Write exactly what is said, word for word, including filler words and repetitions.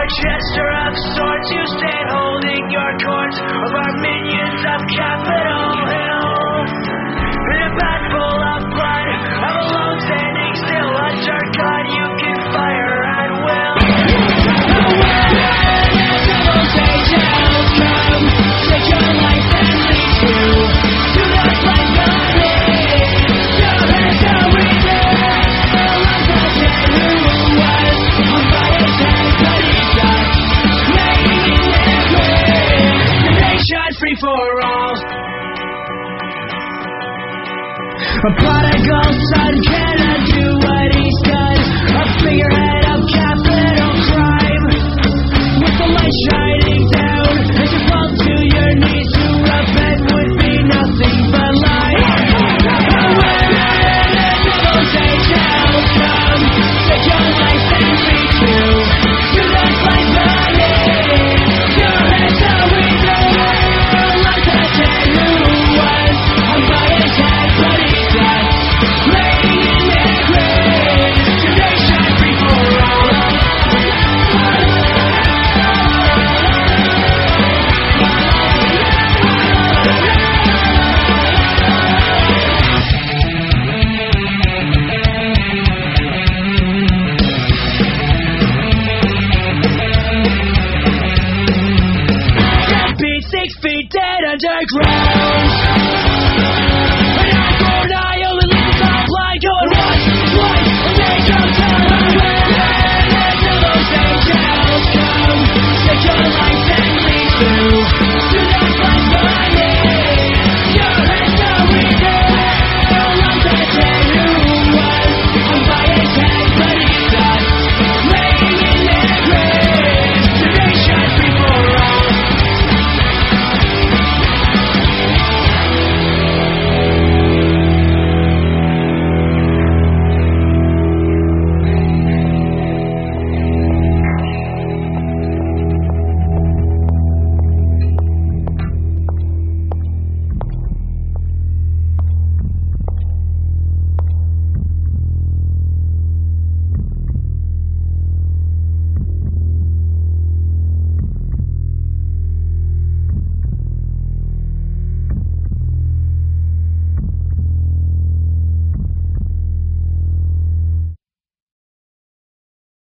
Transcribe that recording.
A jester of sorts, you stand holding your court of our minions of Capitol Hill. In a bag full of blood, I'm alone standing still. A dark gun you can fire at will. Devil's angels come, take your life and lead you to the black valley. Your hands are revealed, like the dead who was on fire's head, but he got laying in their grave. The nation free for all. A prodigal son cannot do what he's done. A figurehead of capital crime, with the light shining down as you fall to your knees. To repent would be nothing but lies. Devil's angels come, take your life and lead you to the black valley. Your hands are revealed, like the dead who was on fire's head, but he died laying in their graves. The nation free for all. Six feet dead underground.